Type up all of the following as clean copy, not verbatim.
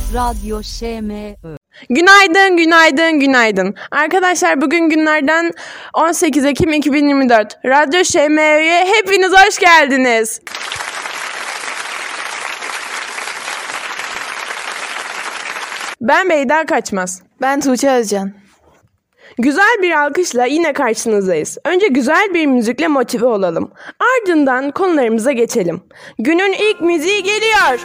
Radyo ŞMÖ. Günaydın, günaydın, günaydın. Arkadaşlar bugün günlerden 18 Ekim 2024. Radyo ŞMÖ'ye hepiniz hoş geldiniz. Ben Beyda Kaçmaz. Ben Tuğçe Özcan. Güzel bir alkışla yine karşınızdayız. Önce güzel bir müzikle motive olalım. Ardından konularımıza geçelim. Günün ilk müziği geliyor.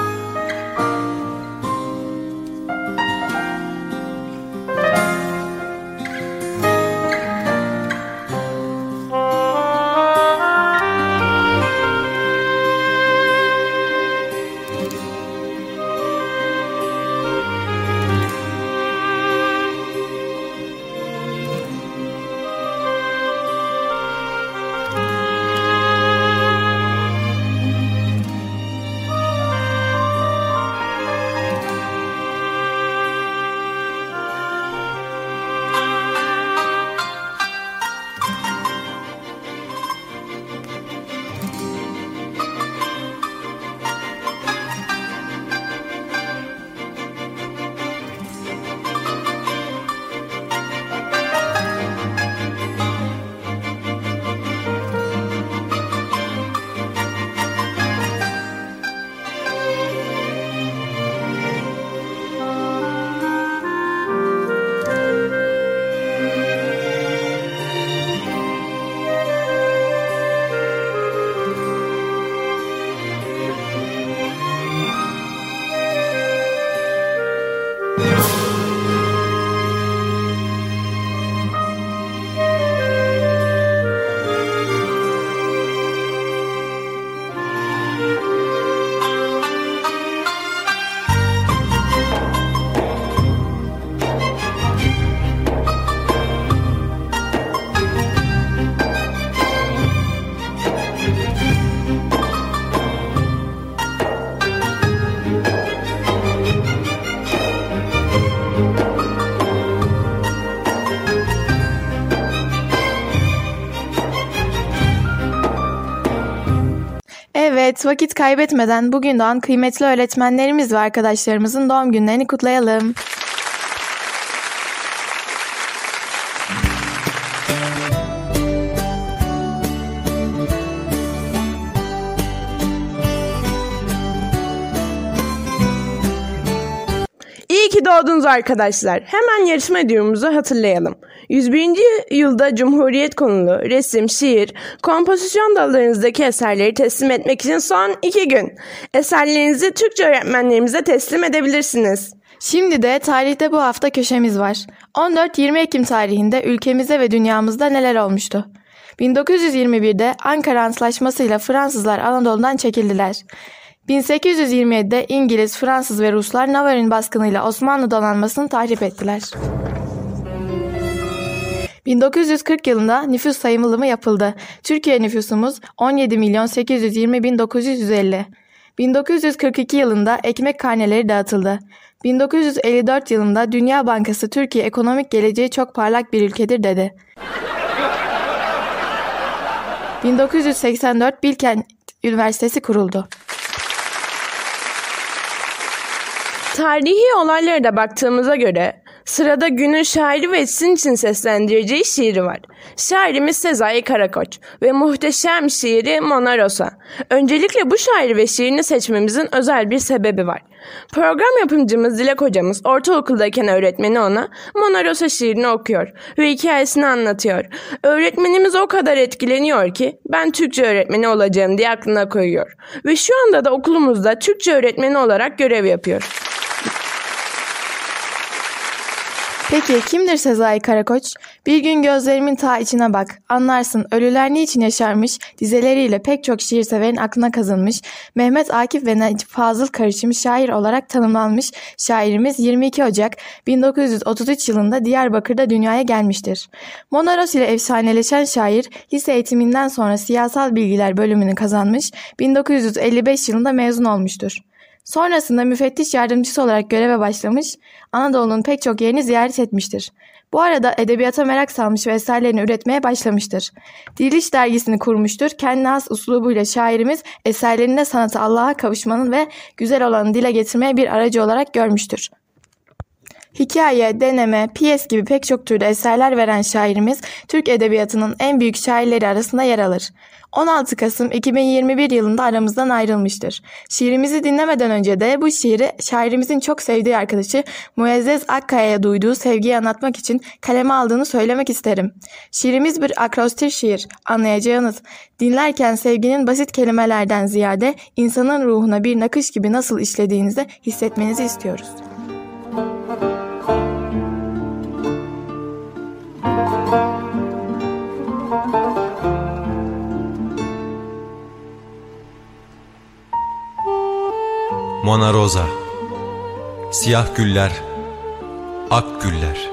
Evet, vakit kaybetmeden bugün doğan kıymetli öğretmenlerimiz ve arkadaşlarımızın doğum günlerini kutlayalım. İyi ki doğdunuz arkadaşlar. Hemen yarışma duyurumuzu hatırlayalım. 101. yılda Cumhuriyet konulu resim, şiir, kompozisyon dallarınızdaki eserleri teslim etmek için son 2 gün. Eserlerinizi Türkçe öğretmenlerimize teslim edebilirsiniz. Şimdi de tarihte bu hafta köşemiz var. 14-20 Ekim tarihinde ülkemizde ve dünyamızda neler olmuştu? 1921'de Ankara Antlaşması'yla Fransızlar Anadolu'dan çekildiler. 1827'de İngiliz, Fransız ve Ruslar Navar'ın baskınıyla Osmanlı donanmasını tahrip ettiler. 1940 yılında nüfus sayımı yapıldı. Türkiye nüfusumuz 17.820.950. 1942 yılında ekmek karneleri dağıtıldı. 1954 yılında Dünya Bankası Türkiye ekonomik geleceği çok parlak bir ülkedir dedi. 1984 Bilkent Üniversitesi kuruldu. Tarihi olaylara da baktığımıza göre sırada günün şairi ve sizin için seslendireceği şiiri var. Şairimiz Sezai Karakoç ve muhteşem şiiri Mona Rosa. Öncelikle bu şairi ve şiirini seçmemizin özel bir sebebi var. Program yapımcımız Dilek hocamız ortaokuldayken öğretmeni ona Mona Rosa şiirini okuyor ve hikayesini anlatıyor. Öğretmenimiz o kadar etkileniyor ki ben Türkçe öğretmeni olacağım diye aklına koyuyor. Ve şu anda da okulumuzda Türkçe öğretmeni olarak görev yapıyor. Peki kimdir Sezai Karakoç? Bir gün gözlerimin ta içine bak, anlarsın ölüler niçin yaşarmış, dizeleriyle pek çok şiirseverin aklına kazınmış, Mehmet Akif ve Necip Fazıl karışımı şair olarak tanımlanmış şairimiz 22 Ocak 1933 yılında Diyarbakır'da dünyaya gelmiştir. Mona Rosa ile efsaneleşen şair, lise eğitiminden sonra siyasal bilgiler bölümünü kazanmış, 1955 yılında mezun olmuştur. Sonrasında müfettiş yardımcısı olarak göreve başlamış, Anadolu'nun pek çok yerini ziyaret etmiştir. Bu arada edebiyata merak salmış ve eserlerini üretmeye başlamıştır. Diriliş dergisini kurmuştur. Kendine has uslubuyla şairimiz eserlerinde sanatı Allah'a kavuşmanın ve güzel olanı dile getirmeye bir aracı olarak görmüştür. Hikaye, deneme, piyes gibi pek çok türde eserler veren şairimiz Türk Edebiyatı'nın en büyük şairleri arasında yer alır. 16 Kasım 2021 yılında aramızdan ayrılmıştır. Şiirimizi dinlemeden önce de bu şiiri şairimizin çok sevdiği arkadaşı Muazzez Akkaya'ya duyduğu sevgiyi anlatmak için kaleme aldığını söylemek isterim. Şiirimiz bir akrostiş şiir. Anlayacağınız, dinlerken sevginin basit kelimelerden ziyade insanın ruhuna bir nakış gibi nasıl işlediğinizi hissetmenizi istiyoruz. Mona Rosa, siyah güller, ak güller,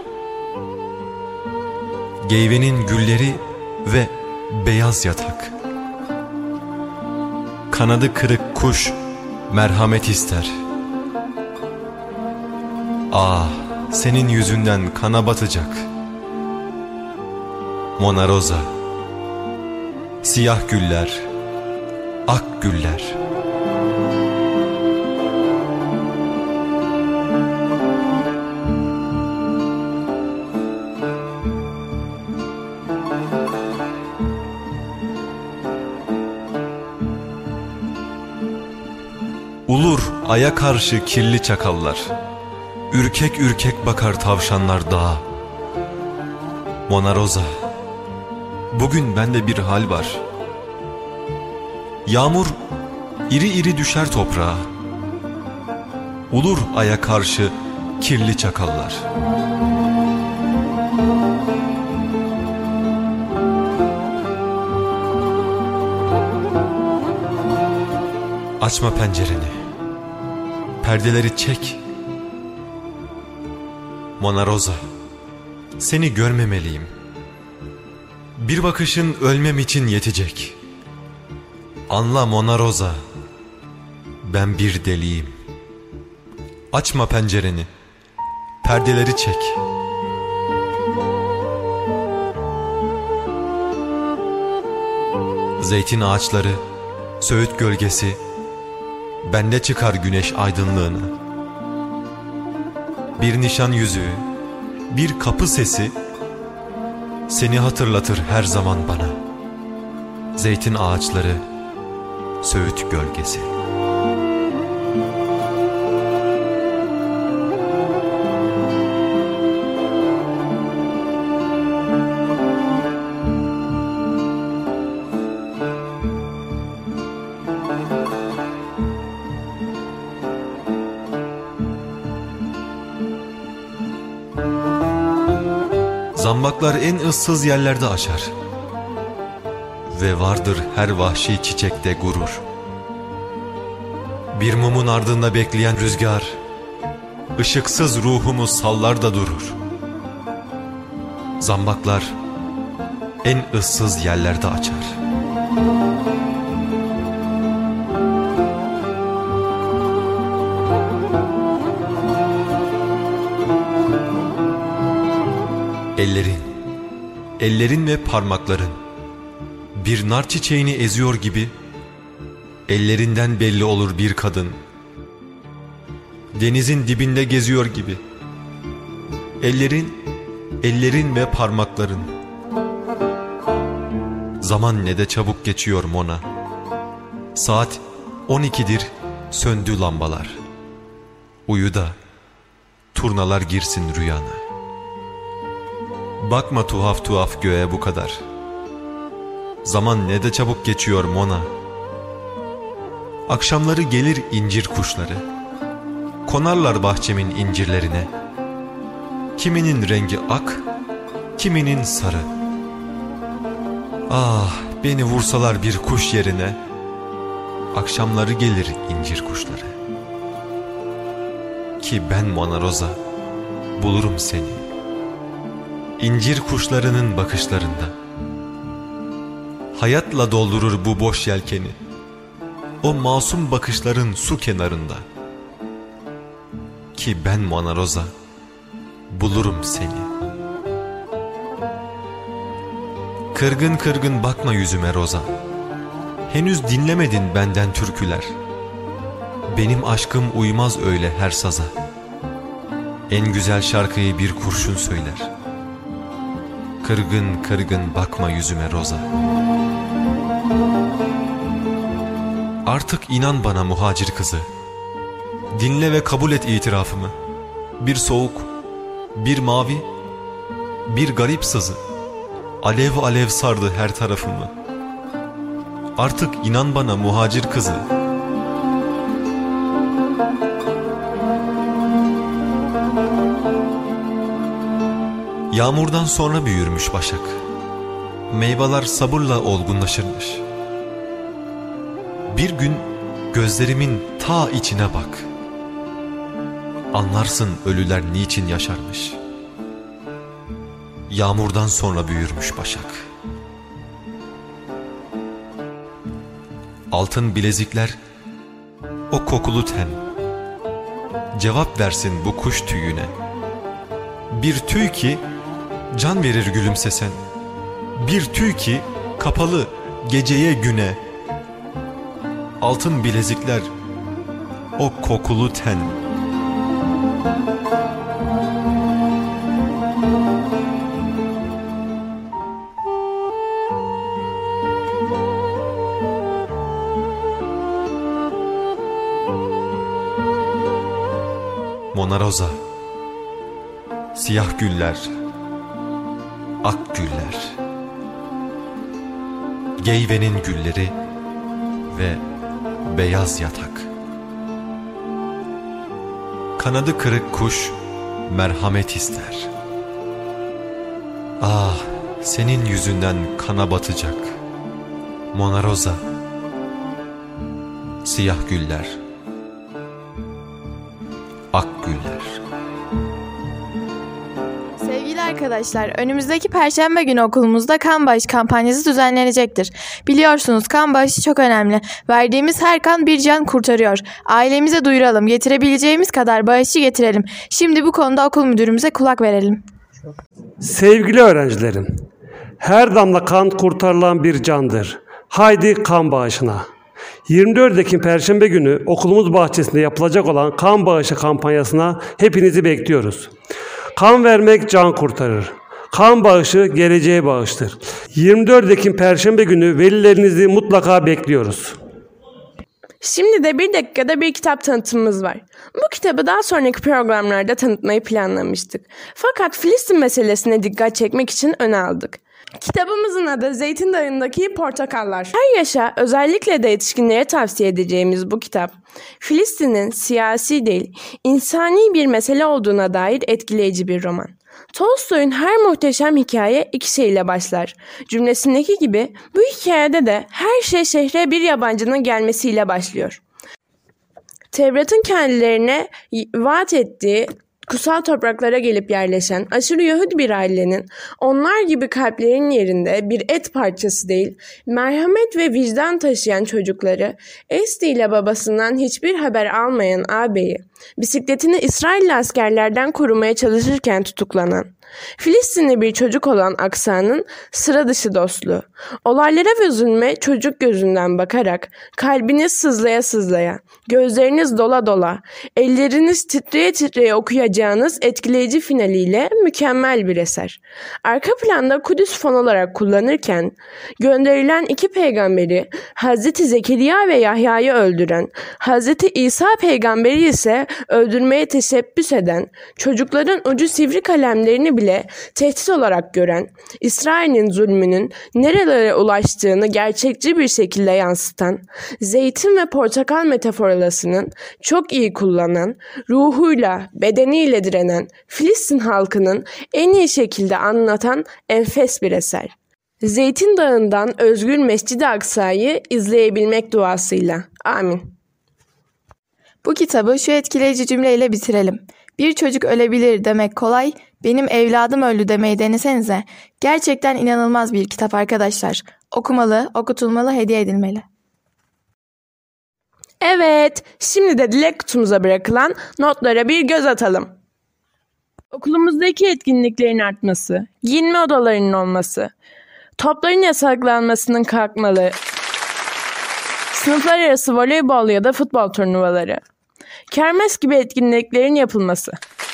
geyvenin gülleri ve beyaz yatak. Kanadı kırık kuş merhamet ister. Ah, senin yüzünden kana batacak. Mona Rosa, siyah güller, ak güller. Ulur aya karşı kirli çakallar, ürkek ürkek bakar tavşanlar dağa. Mona Rosa, bugün bende bir hal var. Yağmur iri iri düşer toprağa. Ulur aya karşı kirli çakallar. Açma pencereni, perdeleri çek. Mona Rosa, seni görmemeliyim. Bir bakışın ölmem için yetecek. Anla Mona Rosa, ben bir deliyim. Açma pencereni, perdeleri çek. Zeytin ağaçları, söğüt gölgesi, bende çıkar güneş aydınlığına. Bir nişan yüzüğü, bir kapı sesi seni hatırlatır her zaman bana. Zeytin ağaçları, söğüt gölgesi. Zambaklar en ıssız yerlerde açar ve vardır her vahşi çiçekte gurur. Bir mumun ardında bekleyen rüzgar, ışıksız ruhumu sallar da durur. Zambaklar en ıssız yerlerde açar. Ellerin ve parmakların bir nar çiçeğini eziyor gibi, ellerinden belli olur bir kadın. Denizin dibinde geziyor gibi. Ellerin ve parmakların. Zaman ne de çabuk geçiyor Mona. Saat 12'dir, söndü lambalar. Uyu da turnalar girsin rüyana. Bakma tuhaf tuhaf göğe bu kadar. Zaman ne de çabuk geçiyor Mona. Akşamları gelir incir kuşları, konarlar bahçemin incirlerine. Kiminin rengi ak, kiminin sarı. Ah, beni vursalar bir kuş yerine. Akşamları gelir incir kuşları. Ki ben Mona Rosa bulurum seni. İncir kuşlarının bakışlarında. Hayatla doldurur bu boş yelkeni. O masum bakışların su kenarında. Ki ben Mona Rosa bulurum seni. Kırgın kırgın bakma yüzüme Roza. Henüz dinlemedin benden türküler. Benim aşkım uymaz öyle her saza. En güzel şarkıyı bir kurşun söyler. Kırgın kırgın bakma yüzüme Roza. Artık inan bana muhacir kızı. Dinle ve kabul et itirafımı. Bir soğuk, bir mavi, bir garip sızı alev alev sardı her tarafımı. Artık inan bana muhacir kızı. Yağmurdan sonra büyürmüş başak. Meyveler sabırla olgunlaşırmış. Bir gün gözlerimin ta içine bak. Anlarsın ölüler niçin yaşarmış. Yağmurdan sonra büyürmüş başak. Altın bilezikler, o kokulu ten. Cevap versin bu kuş tüyüne. Bir tüy ki can verir gülümsesen. Bir tüy ki kapalı geceye güne. Altın bilezikler, o kokulu ten. Mona Rosa, siyah güller, ak güller, Geyve'nin gülleri ve beyaz yatak. Kanadı kırık kuş merhamet ister. Ah, senin yüzünden kana batacak. Mona Rosa, siyah güller, ak güller. Sevgili arkadaşlar, önümüzdeki Perşembe günü okulumuzda kan bağışı kampanyası düzenlenecektir. Biliyorsunuz kan bağışı çok önemli. Verdiğimiz her kan bir can kurtarıyor. Ailemize duyuralım, getirebileceğimiz kadar bağışı getirelim. Şimdi bu konuda okul müdürümüze kulak verelim. Sevgili öğrencilerim, her damla kan kurtarılan bir candır. Haydi kan bağışına. 24 Ekim Perşembe günü okulumuz bahçesinde yapılacak olan kan bağışı kampanyasına hepinizi bekliyoruz. Kan vermek can kurtarır. Kan bağışı geleceğe bağıştır. 24 Ekim Perşembe günü velilerinizi mutlaka bekliyoruz. Şimdi de bir dakikada bir kitap tanıtımımız var. Bu kitabı daha sonraki programlarda tanıtmayı planlamıştık. Fakat Filistin meselesine dikkat çekmek için öne aldık. Kitabımızın adı Zeytin Dağı'ndaki Portakallar. Her yaşa, özellikle de yetişkinlere tavsiye edeceğimiz bu kitap, Filistin'in siyasi değil, insani bir mesele olduğuna dair etkileyici bir roman. Tolstoy'un her muhteşem hikaye iki şeyle başlar. Cümlesindeki gibi bu hikayede de her şey şehre bir yabancının gelmesiyle başlıyor. Tevrat'ın kendilerine vaat ettiği kutsal topraklara gelip yerleşen aşırı Yahudi bir ailenin onlar gibi kalplerin yerinde bir et parçası değil, merhamet ve vicdan taşıyan çocukları, Esti ile babasından hiçbir haber almayan ağabeyi, bisikletini İsrailli askerlerden korumaya çalışırken tutuklanan, Filistinli bir çocuk olan Aksa'nın sıra dışı dostluğu, olaylara ve zulme çocuk gözünden bakarak, kalbiniz sızlaya sızlaya, gözleriniz dola dola, elleriniz titreye titreye okuyacağınız etkileyici finaliyle mükemmel bir eser. Arka planda Kudüs fon olarak kullanırken, gönderilen iki peygamberi Hazreti Zekeriya ve Yahya'yı öldüren, Hazreti İsa peygamberi ise öldürmeye teşebbüs eden, çocukların ucu sivri kalemlerini bile tehdit olarak gören, İsrail'in zulmünün nerelere ulaştığını gerçekçi bir şekilde yansıtan, zeytin ve portakal metaforasının çok iyi kullanan, ruhuyla, bedeniyle direnen Filistin halkının en iyi şekilde anlatan enfes bir eser. Zeytin Dağı'ndan özgür Mescid-i Aksa'yı izleyebilmek duasıyla. Amin. Bu kitabı şu etkileyici cümleyle bitirelim. Bir çocuk ölebilir demek kolay, benim evladım öldü demeyi denesenize. Gerçekten inanılmaz bir kitap arkadaşlar. Okumalı, okutulmalı, hediye edilmeli. Evet, şimdi de dilek kutumuza bırakılan notlara bir göz atalım. Okulumuzdaki etkinliklerin artması, giyinme odalarının olması, Topların yasaklanmasının kalkmalı. Sınıflar arası voleybol ya da futbol turnuvaları. Kermes gibi etkinliklerin yapılması.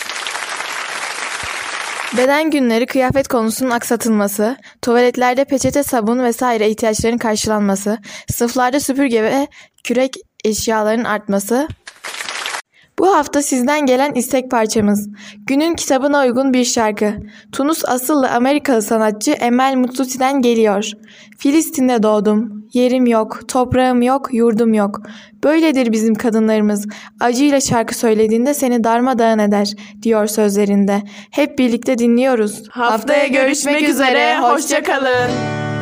Beden günleri kıyafet konusunun aksatılması, tuvaletlerde peçete, sabun vesaire ihtiyaçların karşılanması, sınıflarda süpürge ve kürek eşyaların artması. Bu hafta sizden gelen istek parçamız. Günün kitabına uygun bir şarkı. Tunus asıllı Amerikalı sanatçı Emel Mutluti'den geliyor. Filistin'de doğdum. Yerim yok, toprağım yok, yurdum yok. Böyledir bizim kadınlarımız. Acıyla şarkı söylediğinde seni darmadağın eder, diyor sözlerinde. Hep birlikte dinliyoruz. Haftaya görüşmek üzere, hoşça kalın.